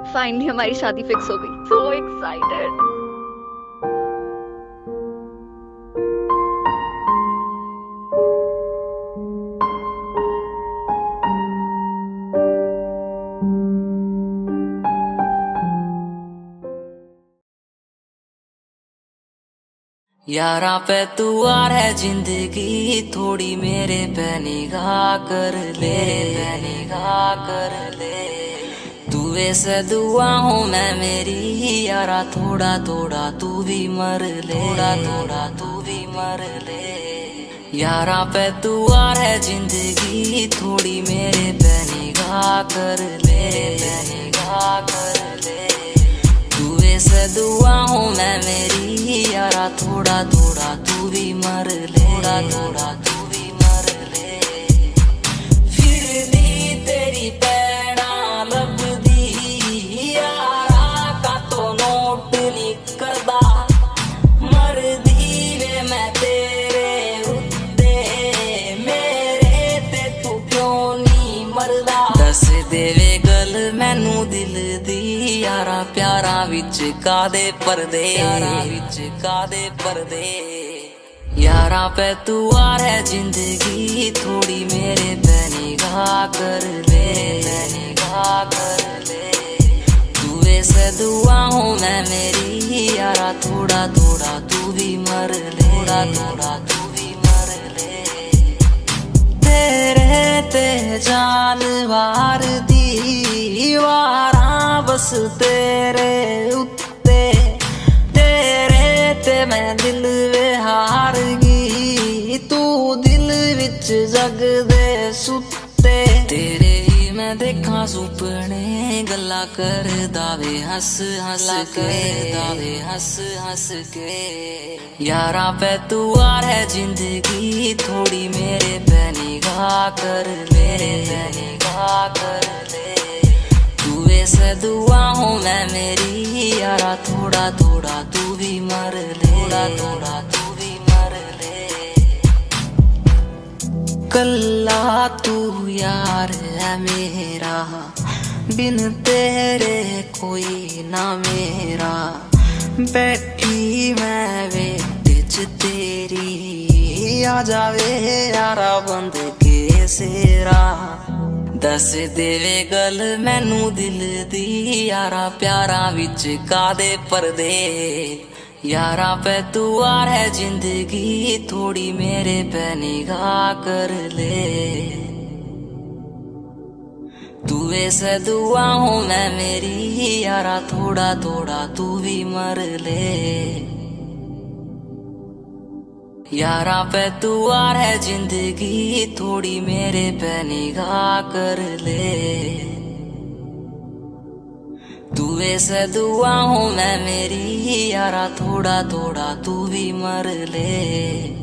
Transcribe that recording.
Finally हमारी शादी fix हो गई। So excited. यारा पे तू आ है जिंदगी, थोड़ी मेरे पे निगाह कर ले, निगाह कर ले। तू ऐसे दुआ हूँ मैं मेरी, यारा थोड़ा थोड़ा तू भी मर ले, थोड़ा थोड़ा तू भी मर ले। यारा पे तू आ है जिंदगी, थोड़ी मेरे पे निगाह कर ले, निगाह कर ले। से दुआ हूँ मैं मेरी, यारा थोड़ा थोड़ा तू भी मर ले, थोड़ा थोड़ा तू भी मर ले। फिर दी तेरी पैड़ा लब दी, यारा का तो नोट नहीं करदा। मर दी वे मैं तेरे उत्ते, मेरे ते तू क्यों नहीं मरदा। दस देवे गल मैनू दिल दी, यारा प्यारा विच कादे पर्दे, यारा विच कादे पर्दे। यारा पे तू आ है जिंदगी, थोड़ी मेरे पे निगाह कर ले, निगाह कर ले। तू ऐसे दुआ हूँ मैं मेरी, यारा थोड़ा थोड़ा तू भी मर ले, थोड़ा थोड़ा तू भी मर ले। तेरे ते जान वार दी वारा, बस तेरे उत्ते, तेरे ते मैं दिल वे हार गई। तू दिल विच जग दे सुत्ते, तेरे ही मैं देखा सुपने, गल्ला कर दावे हंस हंस के, दावे हंस हंस के। यारा पे तू आ है जिंदगी, थोड़ी मेरे पे निगाह कर ले, निगाह कर ले। से दुआ हूँ मैं मेरी, यारा थोड़ा थोड़ा तू भी मर ले, थोड़ा थोड़ा तू भी मर ले। कल्ला तू यार है मेरा, बिन तेरे कोई ना मेरा। बैठी मैं वेट च तेरी, आ जावे यारा बंद के सेरा। दस देवे गल मैनू दिल दी, यारा प्यारा विच कादे पर्दे। यारा पे तू आ है जिंदगी, थोड़ी मेरे पे निगाह कर ले। तू ऐसे दुआ हूँ मैं मेरी, यारा थोड़ा थोड़ा तू भी मर ले। यारा पे तू आ है जिंदगी, थोड़ी मेरे पे निगाह कर ले। तू ऐसे दुआ हूँ मैं मेरी, यारा थोड़ा थोड़ा तू भी मर ले।